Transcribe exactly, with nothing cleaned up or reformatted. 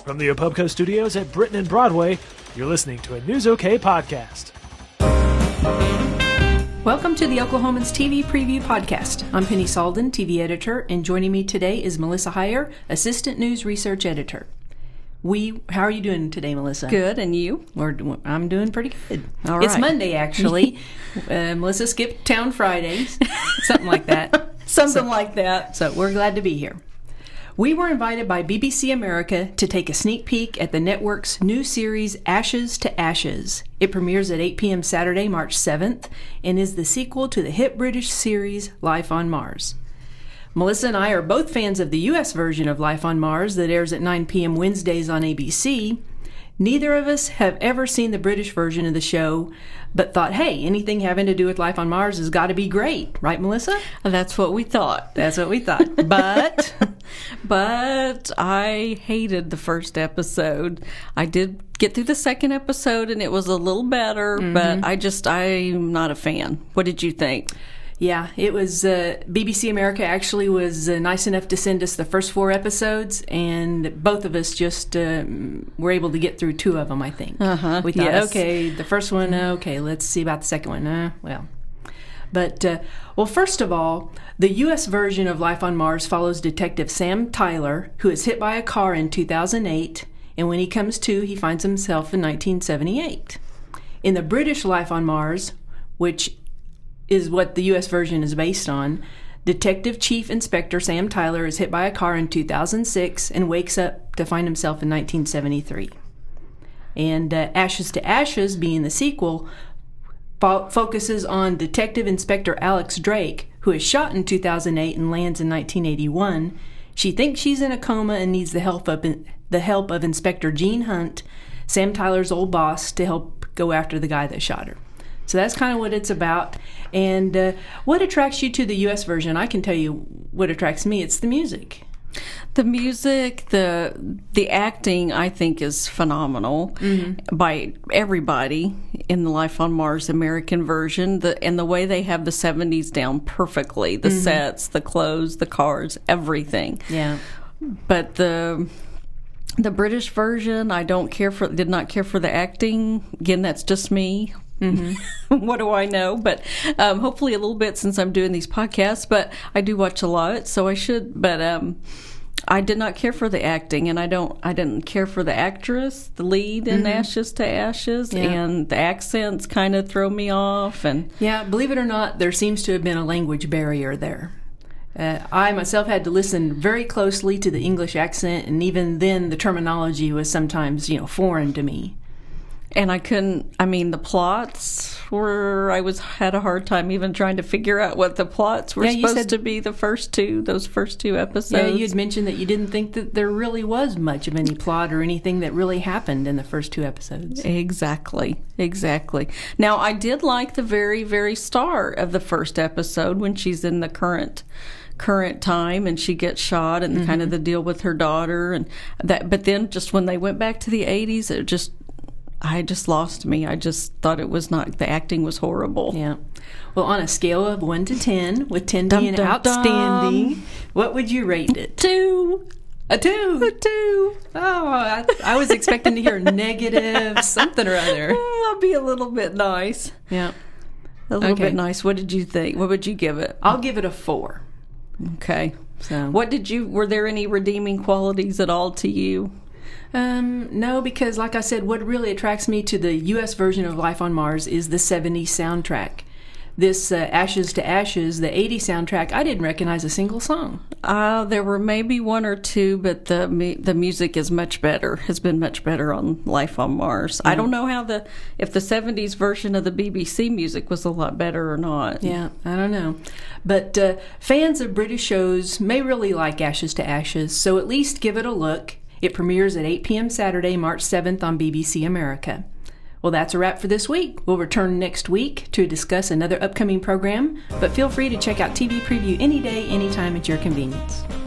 From the Opubco Studios at Britain and Broadway, you're listening to a News OK podcast. Welcome to the Oklahomans T V Preview Podcast. I'm Penny Salden, T V editor, and joining me today is Melissa Heyer, Assistant News Research Editor. We, how are you doing today, Melissa? Good, and you? We're, I'm doing pretty good. All right. It's Monday, actually. uh, Melissa skipped town Fridays, something like that. Something so, like that. So we're glad to be here. We were invited by B B C America to take a sneak peek at the network's new series, Ashes to Ashes. It premieres at eight p.m. Saturday, March seventh, and is the sequel to the hit British series, Life on Mars. Melissa and I are both fans of the U S version of Life on Mars that airs at nine p.m. Wednesdays on A B C. Neither of us have ever seen the British version of the show, but thought, hey, anything having to do with Life on Mars has got to be great. Right, Melissa? That's what we thought. That's what we thought. But... but I hated the first episode. I did get through the second episode, and it was a little better, mm-hmm. but I just, I'm not a fan. What did you think? Yeah, it was, uh, B B C America actually was uh, nice enough to send us the first four episodes, and both of us just uh, were able to get through two of them, I think. Uh-huh, we thought, yes. okay, the first one, okay, let's see about the second one. Uh, well, but, uh, well, first of all, the U S version of Life on Mars follows Detective Sam Tyler, who is hit by a car in two thousand eight, and when he comes to, he finds himself in nineteen seventy-eight. In the British Life on Mars, which is what the U S version is based on, Detective Chief Inspector Sam Tyler is hit by a car in two thousand six and wakes up to find himself in nineteen seventy-three. And uh, Ashes to Ashes, being the sequel, fo- focuses on Detective Inspector Alex Drake, who is shot in two thousand eight and lands in nineteen eighty-one. She thinks she's in a coma and needs the help of, the help of Inspector Gene Hunt, Sam Tyler's old boss, to help go after the guy that shot her. So that's kind of what it's about. And uh, what attracts you to the U S version? I can tell you what attracts me. It's the music. The music, the the acting, I think, is phenomenal mm-hmm. by everybody in the Life on Mars American version. The, and the way they have the seventies down perfectly, the mm-hmm. sets, the clothes, the cars, everything. Yeah. But the... The British version, I don't care for, did not care for the acting. Again, that's just me. Mm-hmm. What do I know? But um, hopefully a little bit since I'm doing these podcasts. But I do watch a lot, so I should. But um, I did not care for the acting, and I don't. I didn't care for the actress, the lead in mm-hmm. Ashes to Ashes, yeah. and the accents kind of throw me off. And yeah, believe it or not, there seems to have been a language barrier there. Uh, I myself had to listen very closely to the English accent, and even then the terminology was sometimes, you know, foreign to me. And I couldn't, I mean, the plots were, I was had a hard time even trying to figure out what the plots were yeah, supposed said, to be the first two, those first two episodes. Yeah, you had mentioned that you didn't think that there really was much of any plot or anything that really happened in the first two episodes. Exactly, exactly. Now, I did like the very, very start of the first episode when she's in the current current time and she gets shot and mm-hmm. kind of the deal with her daughter and that. But then just when they went back to the eighties, it just I just lost me. I just thought it was not, the acting was horrible. Yeah. Well, on a scale of one to ten, with ten dum, being dum, outstanding, dum. What would you rate it? Two. A two. A two. Oh, I, I was expecting to hear negative something or other. I'll be a little bit nice. Yeah. A little okay. bit nice. What did you think? What would you give it? I'll give it a four. Okay. So, what did you, were there any redeeming qualities at all to you? Um, no, because like I said, what really attracts me to the U S version of Life on Mars is the seventies soundtrack. This uh, Ashes to Ashes, the eighties soundtrack, I didn't recognize a single song. Uh, there were maybe one or two, but the mu- the music is much better, has been much better on Life on Mars. Yeah. I don't know how the, if the seventies version of the B B C music was a lot better or not. Yeah, I don't know. But uh, fans of British shows may really like Ashes to Ashes, so at least give it a look. It premieres at eight p.m. Saturday, March seventh on B B C America. Well, that's a wrap for this week. We'll return next week to discuss another upcoming program, but feel free to check out T V Preview any day, anytime at your convenience.